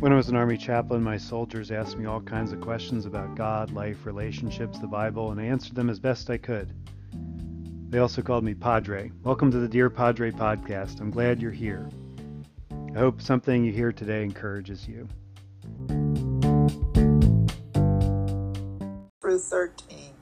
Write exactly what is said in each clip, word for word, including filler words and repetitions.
When I was an Army chaplain, my soldiers asked me all kinds of questions about God, life, relationships, the Bible, and I answered them as best I could. They also called me Padre. Welcome to the Dear Padre podcast. I'm glad you're here. I hope something you hear today encourages you. Through thirteen.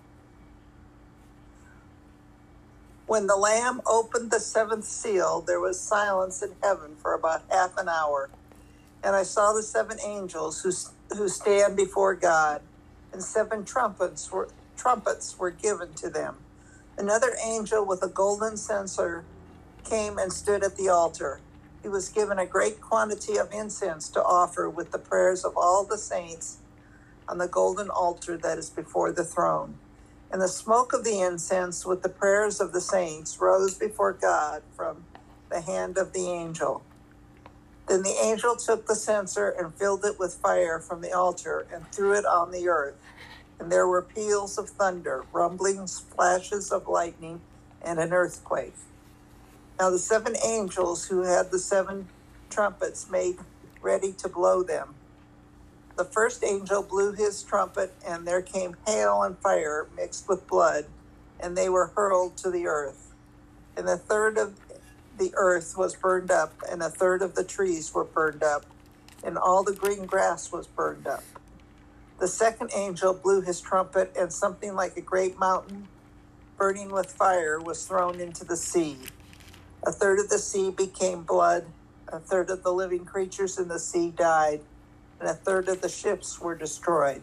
When the Lamb opened the seventh seal, there was silence in heaven for about half an hour. And I saw the seven angels who who stand before God, and seven trumpets were trumpets were given to them. Another angel with a golden censer came and stood at the altar. He was given a great quantity of incense to offer with the prayers of all the saints on the golden altar that is before the throne. And the smoke of the incense with the prayers of the saints rose before God from the hand of the angel. Then the angel took the censer and filled it with fire from the altar and threw it on the earth. And there were peals of thunder, rumblings, flashes of lightning, and an earthquake. Now the seven angels who had the seven trumpets made ready to blow them. The first angel blew his trumpet, and there came hail and fire mixed with blood, and they were hurled to the earth. And the third of the earth was burned up, and a third of the trees were burned up, and all the green grass was burned up. The second angel blew his trumpet, and something like a great mountain burning with fire was thrown into the sea. A third of the sea became blood, a third of the living creatures in the sea died, and a third of the ships were destroyed.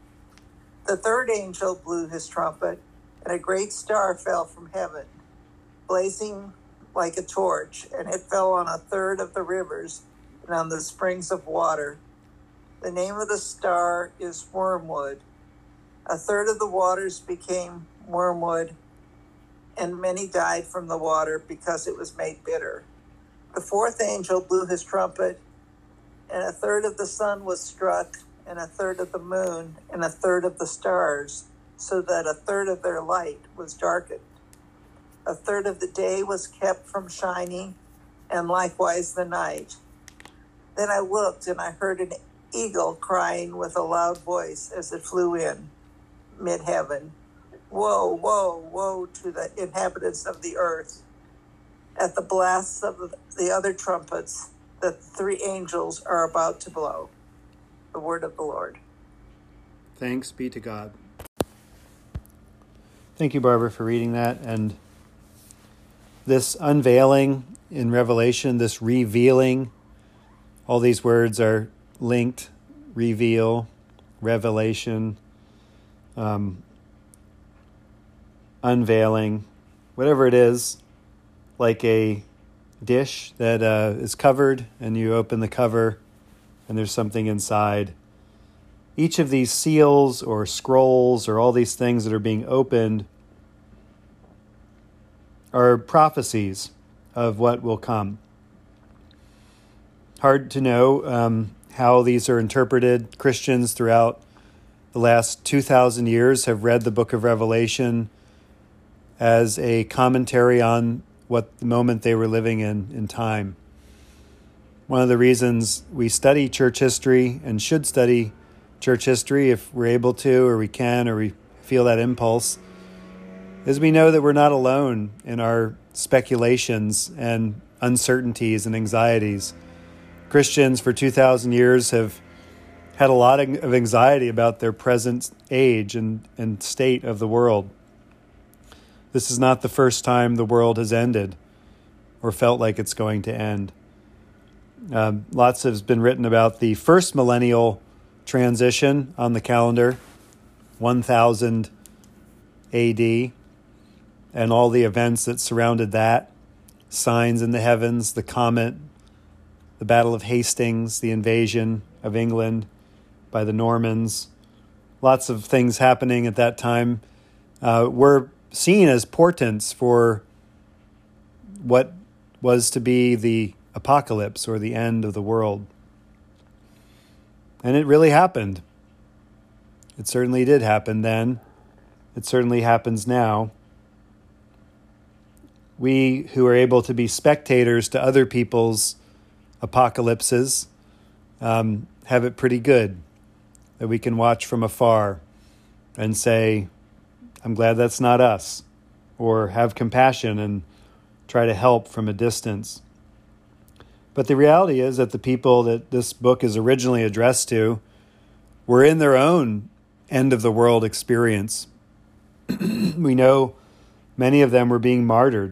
The third angel blew his trumpet, and a great star fell from heaven, blazing like a torch, and it fell on a third of the rivers and on the springs of water. The name of the star is Wormwood. A third of the waters became wormwood, and many died from the water because it was made bitter. The fourth angel blew his trumpet, and a third of the sun was struck, and a third of the moon, and a third of the stars, so that a third of their light was darkened. A third of the day was kept from shining, and likewise the night. Then I looked, and I heard an eagle crying with a loud voice as it flew in mid-heaven. Woe, woe, woe to the inhabitants of the earth. At the blasts of the other trumpets that the three angels are about to blow. The word of the Lord. Thanks be to God. Thank you, Barbara, for reading that. And this unveiling in Revelation, this revealing, all these words are linked: reveal, revelation, um, unveiling, whatever it is, like a dish that uh, is covered, and you open the cover and there's something inside. Each of these seals or scrolls or all these things that are being opened are prophecies of what will come. Hard to know um, how these are interpreted. Christians throughout the last two thousand years have read the book of Revelation as a commentary on what the moment they were living in in time. One of the reasons we study church history and should study church history if we're able to, or we can, or we feel that impulse, is we know that we're not alone in our speculations and uncertainties and anxieties. Christians for two thousand years have had a lot of anxiety about their present age and, and state of the world. This is not the first time the world has ended or felt like it's going to end. Um, lots has been written about the first millennial transition on the calendar, one thousand A D, and all the events that surrounded that, signs in the heavens, the comet, the Battle of Hastings, the invasion of England by the Normans. Lots of things happening at that time uh, were seen as portents for what was to be the apocalypse or the end of the world. And it really happened. It certainly did happen then. It certainly happens now. We who are able to be spectators to other people's apocalypses um, have it pretty good, that we can watch from afar and say, I'm glad that's not us, or have compassion and try to help from a distance. But the reality is that the people that this book is originally addressed to were in their own end of the world experience. We know many of them were being martyred.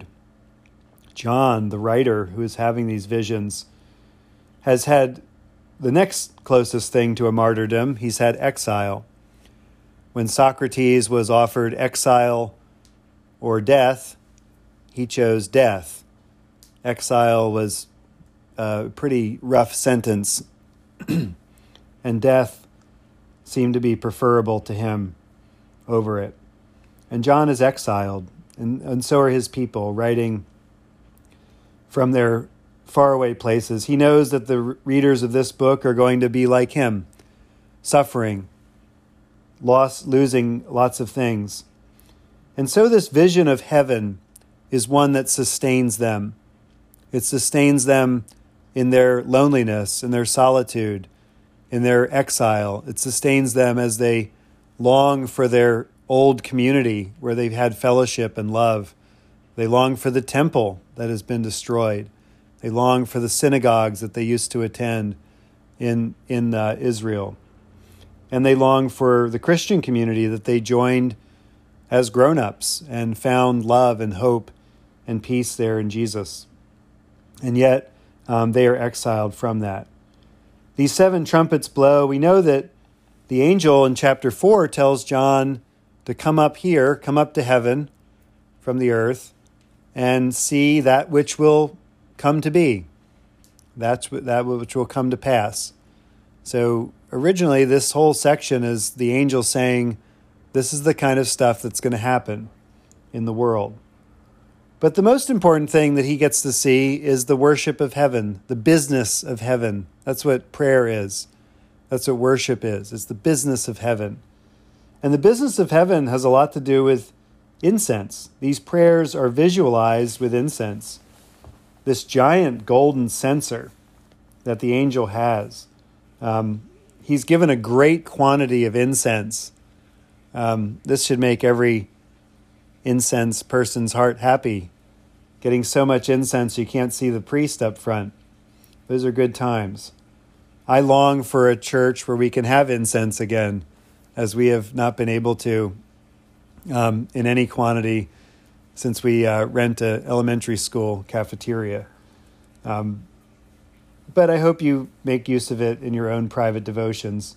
John, the writer who is having these visions, has had the next closest thing to a martyrdom. He's had exile. When Socrates was offered exile or death, he chose death. Exile was a pretty rough sentence, and death seemed to be preferable to him over it. And John is exiled, and, and so are his people, writing from their faraway places. He knows that the readers of this book are going to be like him, suffering, loss, losing lots of things. And so this vision of heaven is one that sustains them. It sustains them in their loneliness, in their solitude, in their exile. It sustains them as they long for their old community where they've had fellowship and love. They long for the temple that has been destroyed. They long for the synagogues that they used to attend in, in uh, Israel. And they long for the Christian community that they joined as grown-ups and found love and hope and peace there in Jesus. And yet, um, they are exiled from that. These seven trumpets blow. We know that the angel in chapter four tells John to come up here, come up to heaven from the earth, and see that which will come to be. That's that which will come to pass. So originally, this whole section is the angel saying, this is the kind of stuff that's going to happen in the world. But the most important thing that he gets to see is the worship of heaven, the business of heaven. That's what prayer is. That's what worship is. It's the business of heaven. And the business of heaven has a lot to do with incense. These prayers are visualized with incense. This giant golden censer that the angel has. Um, he's given a great quantity of incense. Um, this should make every incense person's heart happy. Getting so much incense you can't see the priest up front. Those are good times. I long for a church where we can have incense again, as we have not been able to um, in any quantity since we uh, rent an elementary school cafeteria. Um, but I hope you make use of it in your own private devotions.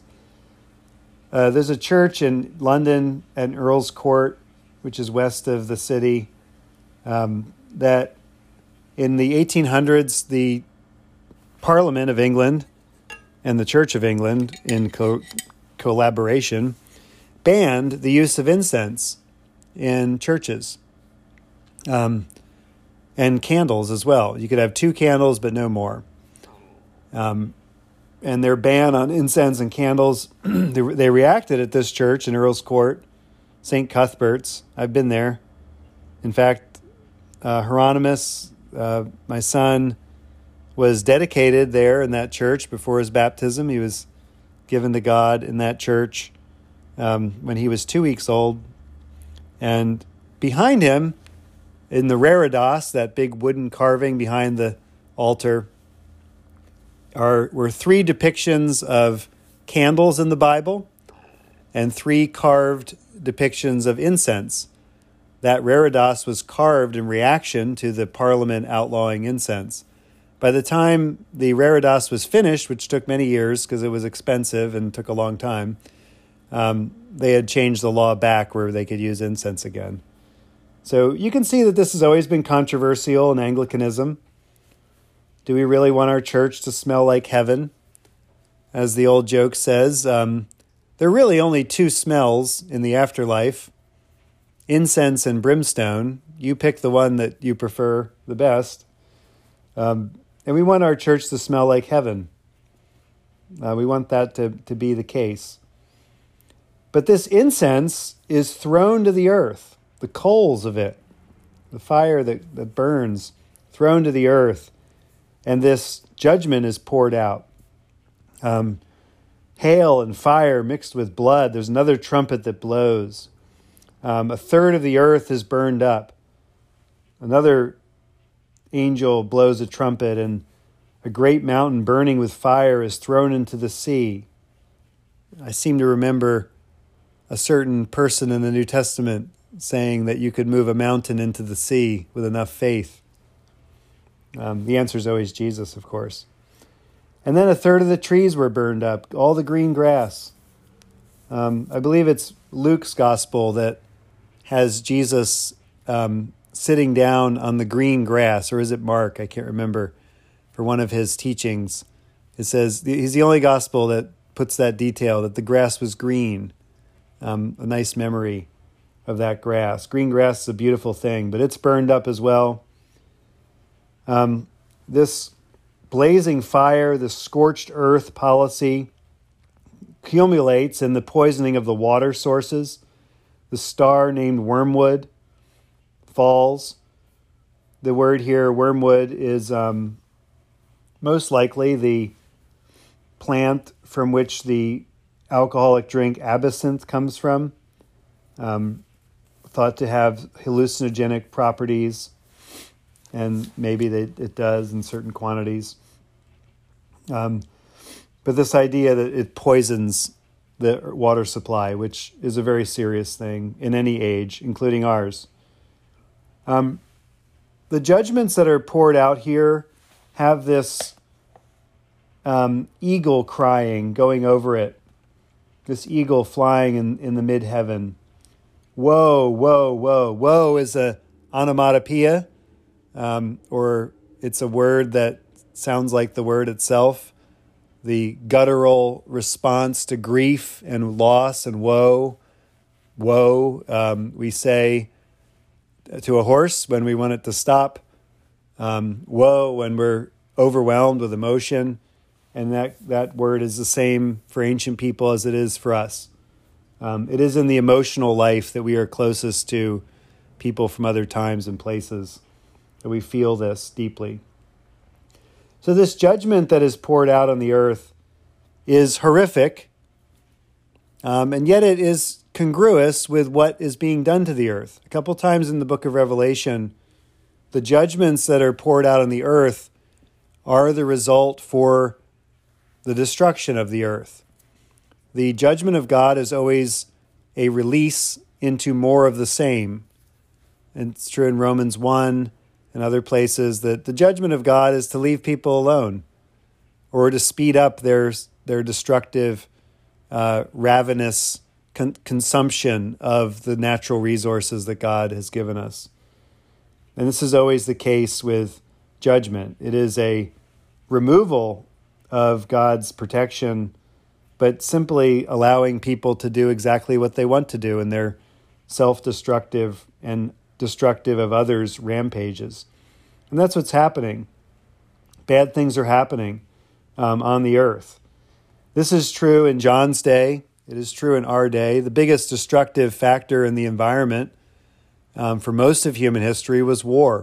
Uh, there's a church in London at Earl's Court, which is west of the city, um, that in the eighteen hundreds, the Parliament of England and the Church of England, in co- collaboration, banned the use of incense in churches, um, and candles as well. You could have two candles, but no more. Um, and their ban on incense and candles, they, they reacted at this church in Earl's Court, Saint Cuthbert's. I've been there. In fact, uh, Hieronymus, uh, my son, was dedicated there in that church before his baptism. He was given to God in that church um, when he was two weeks old. And behind him, in the reredos, that big wooden carving behind the altar, are were three depictions of candles in the Bible and three carved depictions of incense. That reredos was carved in reaction to the Parliament outlawing incense. By the time the reredos was finished, which took many years because it was expensive and took a long time, um, they had changed the law back where they could use incense again. So you can see that this has always been controversial in Anglicanism. Do we really want our church to smell like heaven? As the old joke says, um, there are really only two smells in the afterlife, incense and brimstone. You pick the one that you prefer the best. Um, and we want our church to smell like heaven. Uh, we want that to, to be the case. But this incense is thrown to the earth, the coals of it, the fire that, that burns, thrown to the earth, and this judgment is poured out. Um, hail and fire mixed with blood. There's another trumpet that blows. Um, a third of the earth is burned up. Another angel blows a trumpet, and a great mountain burning with fire is thrown into the sea. I seem to remember a certain person in the New Testament saying that you could move a mountain into the sea with enough faith. Um, the answer is always Jesus, of course. And then a third of the trees were burned up, all the green grass. Um, I believe it's Luke's gospel that has Jesus um, sitting down on the green grass, or is it Mark? I can't remember. For one of his teachings, it says he's the only gospel that puts that detail, that the grass was green. Um, a nice memory of that grass. Green grass is a beautiful thing, but it's burned up as well. Um, this blazing fire, this scorched earth policy accumulates in the poisoning of the water sources. The star named Wormwood falls. The word here, wormwood, is um, most likely the plant from which the alcoholic drink absinthe comes from, um, thought to have hallucinogenic properties, and maybe they, it does in certain quantities. Um, but this idea that it poisons the water supply, which is a very serious thing in any age, including ours. Um, the judgments that are poured out here have this um, eagle crying going over it, this eagle flying in, in the mid-heaven. Woe, woe, woe. Woe is a onomatopoeia, um, or it's a word that sounds like the word itself, the guttural response to grief and loss and woe. Woe, um, we say to a horse when we want it to stop. Um, woe when we're overwhelmed with emotion. And that, that word is the same for ancient people as it is for us. Um, it is in the emotional life that we are closest to people from other times and places, that we feel this deeply. So this judgment that is poured out on the earth is horrific, um, and yet it is congruous with what is being done to the earth. A couple times in the book of Revelation, the judgments that are poured out on the earth are the result for the destruction of the earth. The judgment of God is always a release into more of the same. And it's true in Romans one and other places that the judgment of God is to leave people alone, or to speed up their their destructive, uh, ravenous con- consumption of the natural resources that God has given us. And this is always the case with judgment. It is a removal of God's protection, but simply allowing people to do exactly what they want to do in their self-destructive and destructive of others' rampages. And that's what's happening. Bad things are happening um, on the earth. This is true in John's day. It is true in our day. The biggest destructive factor in the environment um, for most of human history was war.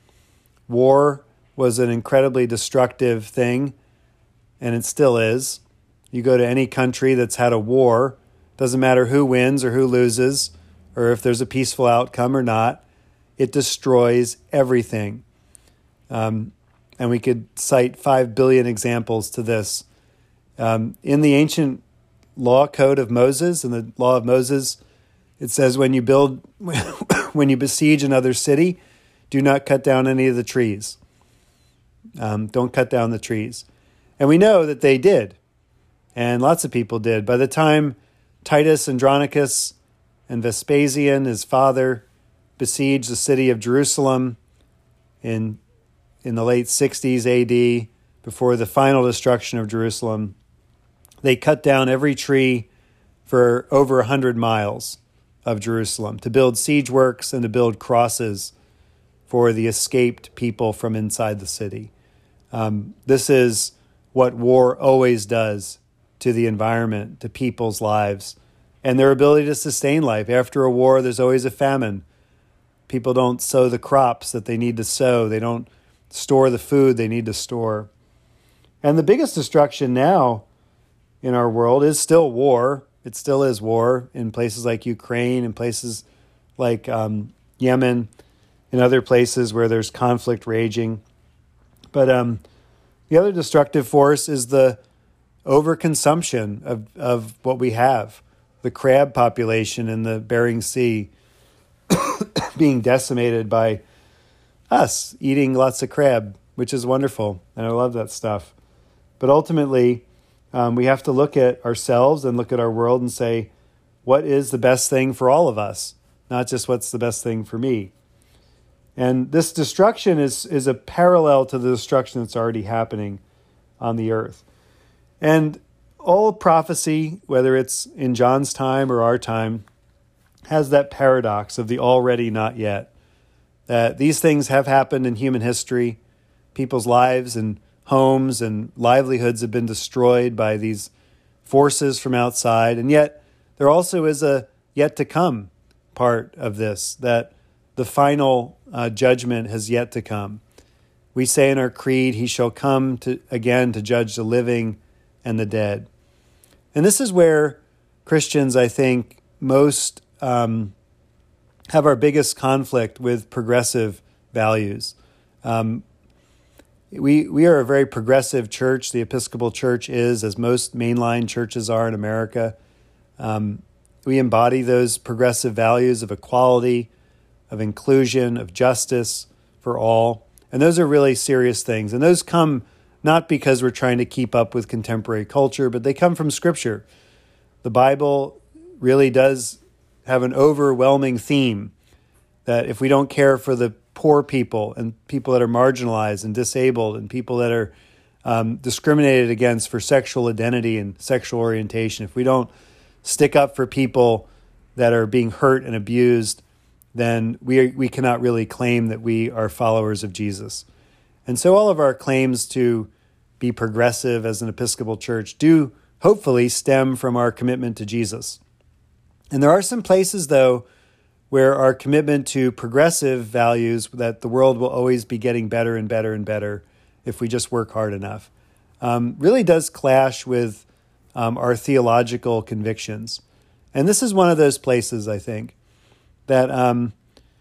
War was an incredibly destructive thing, and it still is. You go to any country that's had a war, doesn't matter who wins or who loses, or if there's a peaceful outcome or not, it destroys everything. Um, and we could cite five billion examples to this. Um, in the ancient law code of Moses, in the law of Moses, it says when you build, when you besiege another city, do not cut down any of the trees. Um, don't cut down the trees. And we know that they did. And lots of people did. By the time Titus Andronicus and Vespasian, his father, besieged the city of Jerusalem in, in the late sixties A D, before the final destruction of Jerusalem, they cut down every tree for over one hundred miles of Jerusalem to build siege works and to build crosses for the escaped people from inside the city. Um, this is what war always does to the environment, to people's lives, and their ability to sustain life. After a war, there's always a famine. People don't sow the crops that they need to sow. They don't store the food they need to store. And the biggest destruction now in our world is still war. It still is war in places like Ukraine, in places like um, Yemen, in other places where there's conflict raging. But um, the other destructive force is the overconsumption of, of what we have. The crab population in the Bering Sea being decimated by us eating lots of crab, which is wonderful, and I love that stuff. But ultimately, um, we have to look at ourselves and look at our world and say, what is the best thing for all of us? Not just what's the best thing for me. And this destruction is, is a parallel to the destruction that's already happening on the earth. And all prophecy, whether it's in John's time or our time, has that paradox of the already not yet. That these things have happened in human history. People's lives and homes and livelihoods have been destroyed by these forces from outside. And yet there also is a yet to come part of this, that the final uh, judgment has yet to come. We say in our creed, he shall come to again to judge the living and the dead. And this is where Christians, I think, most um, have our biggest conflict with progressive values. Um, we we are a very progressive church. The Episcopal Church is, as most mainline churches are in America. Um, we embody those progressive values of equality, of inclusion, of justice for all. And those are really serious things. And those come not because we're trying to keep up with contemporary culture, but they come from Scripture. The Bible really does have an overwhelming theme that if we don't care for the poor people and people that are marginalized and disabled and people that are um, discriminated against for sexual identity and sexual orientation, if we don't stick up for people that are being hurt and abused, then we are, we cannot really claim that we are followers of Jesus. And so all of our claims to be progressive as an Episcopal church do hopefully stem from our commitment to Jesus. And there are some places, though, where our commitment to progressive values, that the world will always be getting better and better and better if we just work hard enough, um, really does clash with um, our theological convictions. And this is one of those places, I think, that um,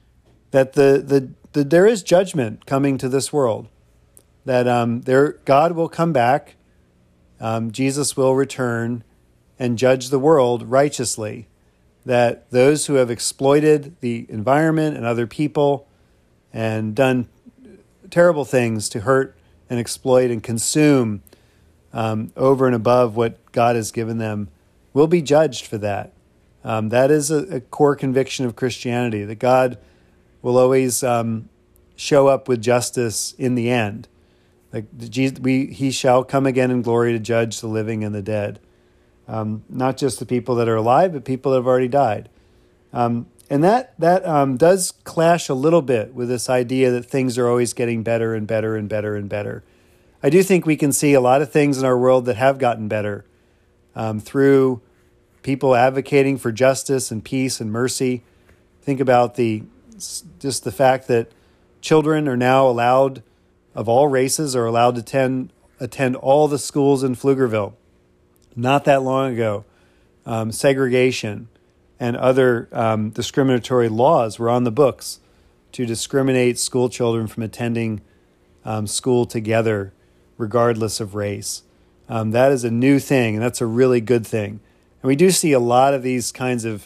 that the, the the there is judgment coming to this world. That um, there God will come back, um, Jesus will return, and judge the world righteously. That those who have exploited the environment and other people and done terrible things to hurt and exploit and consume um, over and above what God has given them will be judged for that. Um, that is a, a core conviction of Christianity, that God will always um, show up with justice in the end. Like Jesus, we, he shall come again in glory to judge the living and the dead. Um, not just the people that are alive, but people that have already died. Um, and that that um, does clash a little bit with this idea that things are always getting better and better and better and better. I do think we can see a lot of things in our world that have gotten better um, through people advocating for justice and peace and mercy. Think about the just the fact that children are now allowed, of all races, are allowed to attend, attend all the schools in Pflugerville. Not that long ago, um, segregation and other um, discriminatory laws were on the books to discriminate school children from attending um, school together, regardless of race. Um, that is a new thing, and that's a really good thing. And we do see a lot of these kinds of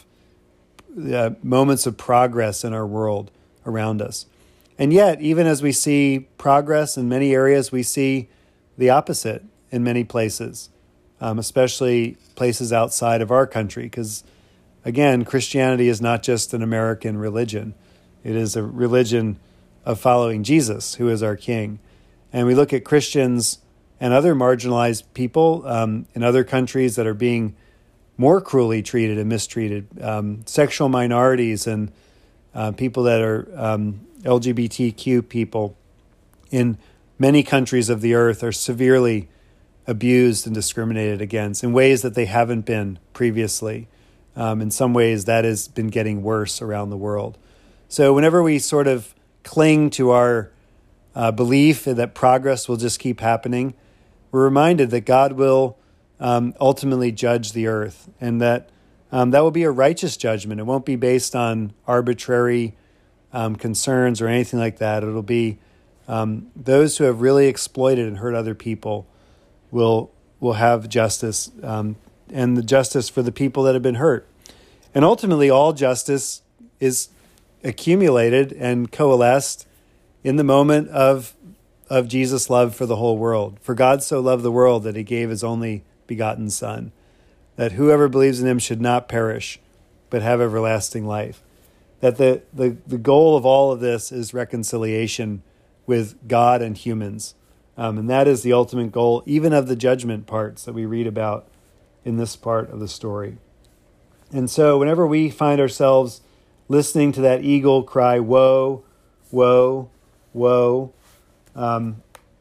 uh, moments of progress in our world around us. And yet, even as we see progress in many areas, we see the opposite in many places. Um, especially places outside of our country, because, again, Christianity is not just an American religion. It is a religion of following Jesus, who is our King. And we look at Christians and other marginalized people um, in other countries that are being more cruelly treated and mistreated, um, sexual minorities and uh, people that are um, L G B T Q people in many countries of the earth are severely abused and discriminated against in ways that they haven't been previously. Um, in some ways, that has been getting worse around the world. So whenever we sort of cling to our uh, belief that progress will just keep happening, we're reminded that God will um, ultimately judge the earth, and that um, that will be a righteous judgment. It won't be based on arbitrary um, concerns or anything like that. It'll be um, those who have really exploited and hurt other people will will have justice, um, and the justice for the people that have been hurt. And ultimately, all justice is accumulated and coalesced in the moment of of Jesus' love for the whole world. For God so loved the world that he gave his only begotten Son, that whoever believes in him should not perish, but have everlasting life. That the, the, the goal of all of this is reconciliation with God and humans. Um, and that is the ultimate goal, even of the judgment parts that we read about in this part of the story. And so whenever we find ourselves listening to that eagle cry, woe, woe, woe, um,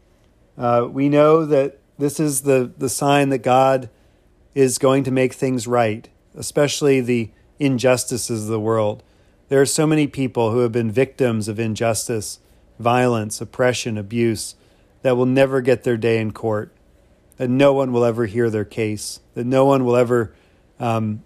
uh, we know that this is the, the sign that God is going to make things right, especially the injustices of the world. There are so many people who have been victims of injustice, violence, oppression, abuse, that will never get their day in court, that no one will ever hear their case, that no one will ever, um,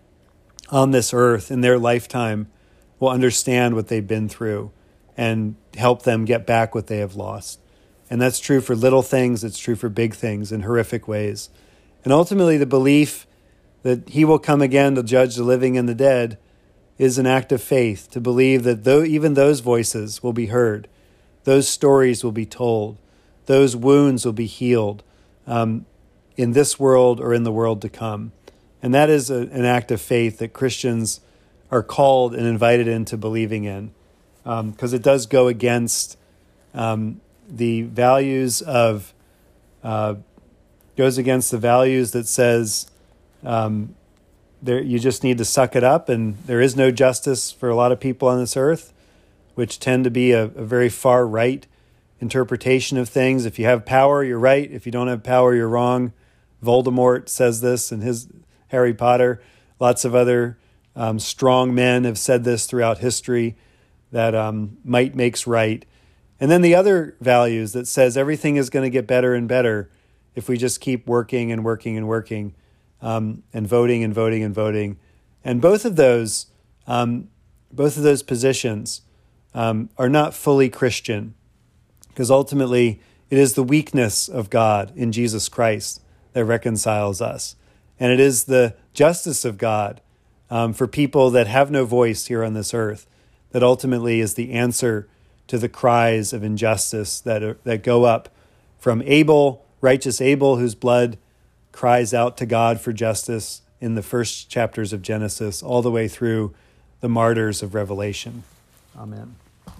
on this earth in their lifetime, will understand what they've been through and help them get back what they have lost. And that's true for little things, it's true for big things in horrific ways. And ultimately, the belief that he will come again to judge the living and the dead is an act of faith, to believe that though even those voices will be heard, those stories will be told, those wounds will be healed um, in this world or in the world to come. And that is a, an act of faith that Christians are called and invited into believing in, because um, it does go against um, the values of, uh, goes against the values that says um, there you just need to suck it up and there is no justice for a lot of people on this earth, which tend to be a, a very far right interpretation of things. If you have power, you're right. If you don't have power, you're wrong. Voldemort says this in his Harry Potter. Lots of other um, strong men have said this throughout history, that um, might makes right. And then the other values that says everything is going to get better and better if we just keep working and working and working um, and voting and voting and voting. And both of those, um, both of those positions um, are not fully Christian, because ultimately it is the weakness of God in Jesus Christ that reconciles us. And it is the justice of God um, for people that have no voice here on this earth that ultimately is the answer to the cries of injustice that are, that go up from Abel, righteous Abel, whose blood cries out to God for justice in the first chapters of Genesis, all the way through the martyrs of Revelation. Amen.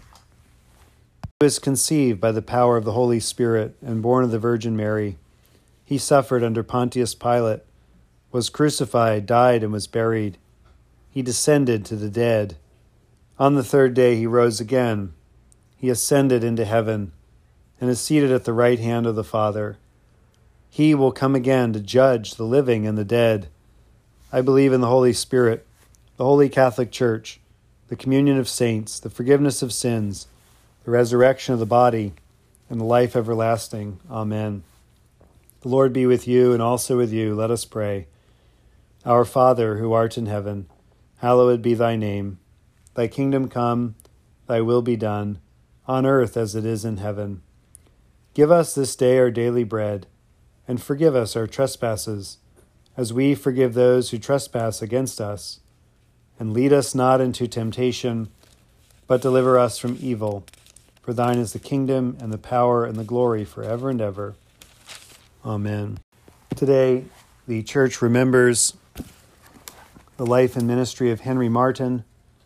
Who was conceived by the power of the Holy Spirit and born of the Virgin Mary. He suffered under Pontius Pilate, was crucified, died, and was buried. He descended to the dead. On the third day he rose again. He ascended into heaven and is seated at the right hand of the Father. He will come again to judge the living and the dead. I believe in the Holy Spirit, the Holy Catholic Church, the communion of saints, the forgiveness of sins, the resurrection of the body, and the life everlasting. Amen. The Lord be with you and also with you. Let us pray. Our Father, who art in heaven, hallowed be thy name. Thy kingdom come, thy will be done, on earth as it is in heaven. Give us this day our daily bread, and forgive us our trespasses, as we forgive those who trespass against us. And lead us not into temptation, but deliver us from evil. For thine is the kingdom, and the power, and the glory forever and ever. Amen. Today, the Church remembers the life and ministry of Henry Martyn.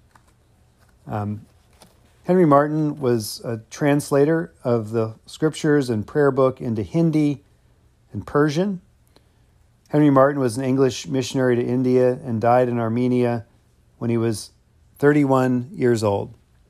Um, Henry Martyn was a translator of the scriptures and prayer book into Hindi and Persian. Henry Martyn was an English missionary to India and died in Armenia when he was thirty-one years old.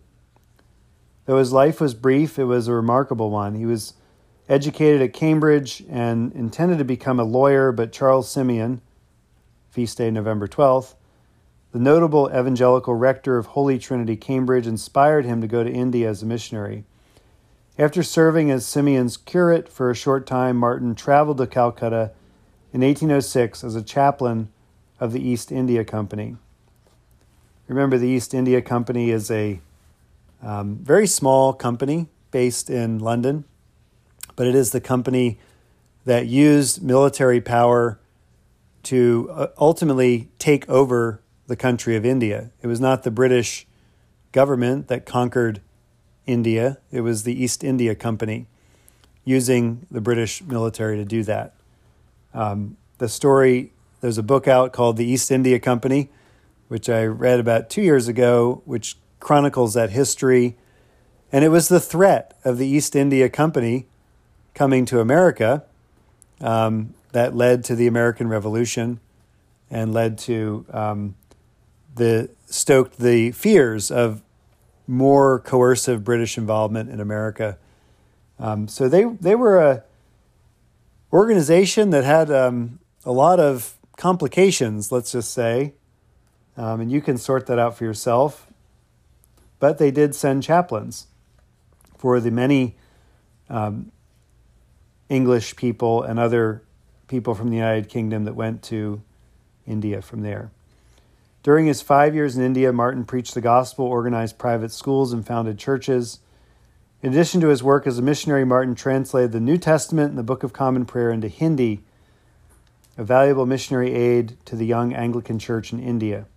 Though his life was brief, it was a remarkable one. He was educated at Cambridge and intended to become a lawyer, but Charles Simeon, feast day November twelfth, the notable evangelical rector of Holy Trinity, Cambridge, inspired him to go to India as a missionary. After serving as Simeon's curate for a short time, Martyn traveled to Calcutta in eighteen oh six as a chaplain of the East India Company. Remember, the East India Company is a um, very small company based in London, but it is the company that used military power to uh, ultimately take over the country of India. It was not the British government that conquered India. It was the East India Company using the British military to do that. Um, the story, there's a book out called The East India Company, which I read about two years ago, which chronicles that history. And it was the threat of the East India Company coming to America um, that led to the American Revolution and led to um, the stoked the fears of more coercive British involvement in America. Um, so they they were a organization that had um, a lot of complications, let's just say, um, and you can sort that out for yourself. But they did send chaplains for the many um, English people and other people from the United Kingdom that went to India from there. During his five years in India, Martin preached the gospel, organized private schools, and founded churches. In addition to his work as a missionary, Martin translated the New Testament and the Book of Common Prayer into Hindi, a valuable missionary aid to the young Anglican Church in India.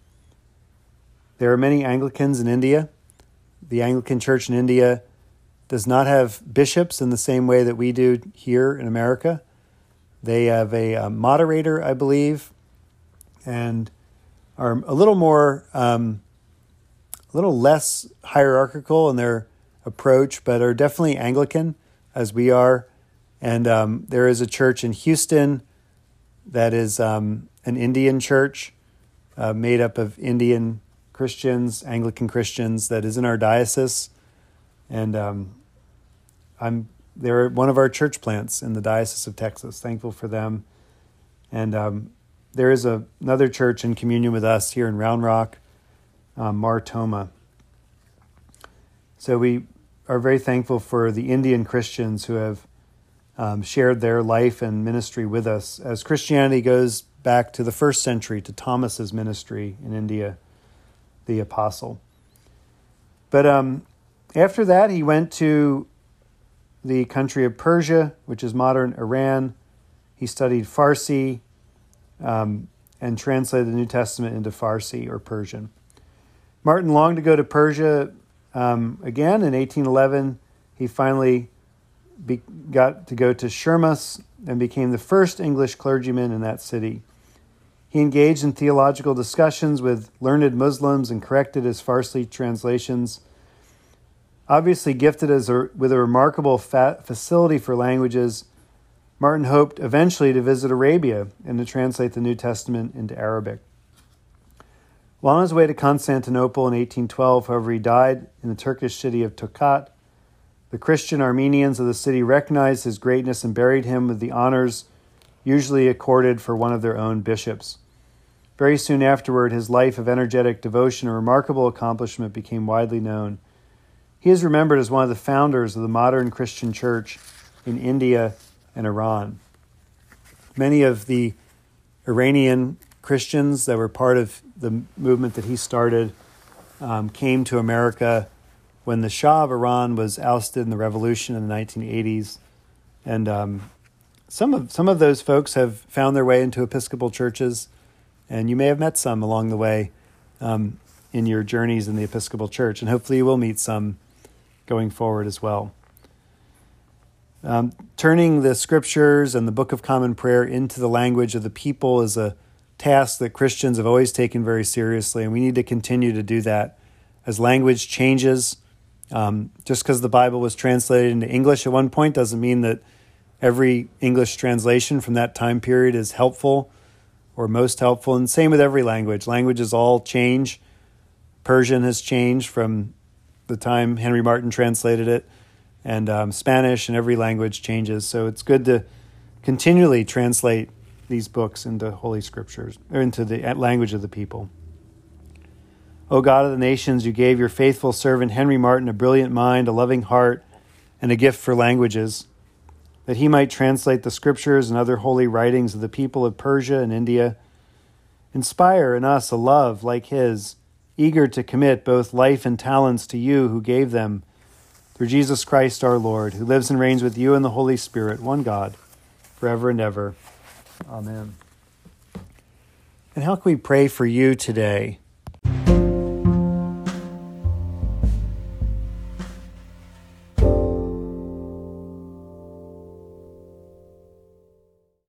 There are many Anglicans in India. The Anglican Church in India does not have bishops in the same way that we do here in America. They have a, a moderator, I believe, and are a little more, um, a little less hierarchical in their approach, but are definitely Anglican, as we are. And um, there is a church in Houston that is um, an Indian church uh, made up of Indian Christians, Anglican Christians, that is in our diocese. And um, I'm they're one of our church plants in the Diocese of Texas. Thankful for them. And um, there is a, another church in communion with us here in Round Rock, um, Mar Thoma. So we are very thankful for the Indian Christians who have um, shared their life and ministry with us as Christianity goes back to the first century, to Thomas's ministry in India, the apostle. But um, after that, he went to the country of Persia, which is modern Iran. He studied Farsi um, and translated the New Testament into Farsi or Persian. Martin longed to go to Persia um, again. In eighteen eleven, he finally be, got to go to Shermas and became the first English clergyman in that city. He engaged in theological discussions with learned Muslims and corrected his Farsi translations. Obviously gifted as a, with a remarkable fa- facility for languages, Martin hoped eventually to visit Arabia and to translate the New Testament into Arabic. While on his way to Constantinople in eighteen twelve, however, he died in the Turkish city of Tokat. The Christian Armenians of the city recognized his greatness and buried him with the honors usually accorded for one of their own bishops. Very soon afterward, his life of energetic devotion and remarkable accomplishment became widely known. He is remembered as one of the founders of the modern Christian church in India and Iran. Many of the Iranian Christians that were part of the movement that he started um, came to America when the Shah of Iran was ousted in the revolution in the nineteen eighties. And um, some of some of those folks have found their way into Episcopal churches, and you may have met some along the way um, in your journeys in the Episcopal Church, and hopefully you will meet some going forward as well. Um, turning the scriptures and the Book of Common Prayer into the language of the people is a task that Christians have always taken very seriously, and we need to continue to do that as language changes. Um, just because the Bible was translated into English at one point doesn't mean that every English translation from that time period is helpful or most helpful, and same with every language. Languages all change. Persian has changed from the time Henry Martin translated it, and um, Spanish, and every language changes. So it's good to continually translate these books into Holy Scriptures, or into the language of the people. O God of the nations, you gave your faithful servant Henry Martin a brilliant mind, a loving heart, and a gift for languages. that he might translate the scriptures and other holy writings of the people of Persia and India. Inspire in us a love like his, eager to commit both life and talents to you who gave them, through Jesus Christ our Lord, who lives and reigns with you in the Holy Spirit, one God, forever and ever. Amen. And how can we pray for you today?